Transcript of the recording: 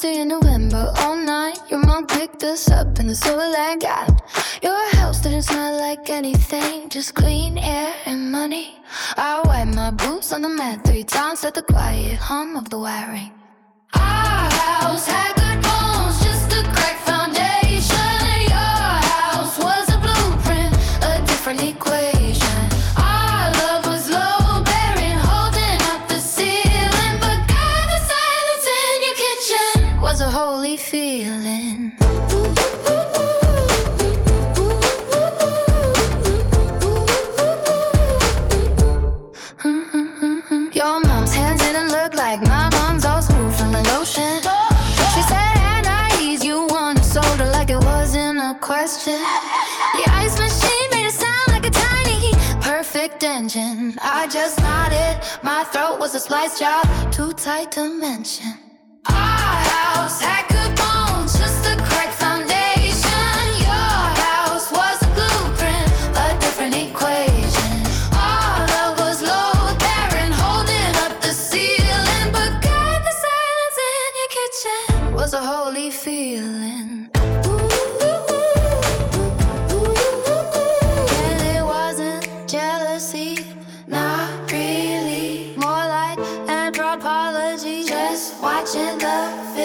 birthday in November, all night. Your mom picked us up in the silver line. God, your house didn't smell like anything, just clean air and money. I wiped my boots on the mat 3 times at the quiet hum of the wiring. Our house had good bones, just a cracked foundation. Your house was a blueprint, a different equation. Our love was low, bearing, holding up the ceiling. But God, the silence in your kitchen was a holy feeling. Your mom's hands didn't look like my mom's, all smooth from the lotion. She said, Hannah, ease you on soda like it wasn't a question. The ice machine made it sound like a tiny, perfect engine. I just nodded, my throat was a splice job, too tight to mention. Our house had good bones, just a cracked foundation. Your house was a blueprint, a different equation. Our love was low, barren, holding up the ceiling. But God, the silence in your kitchen was a holy feeling. And it wasn't jealousy, not really. More like an apology, just watching the film.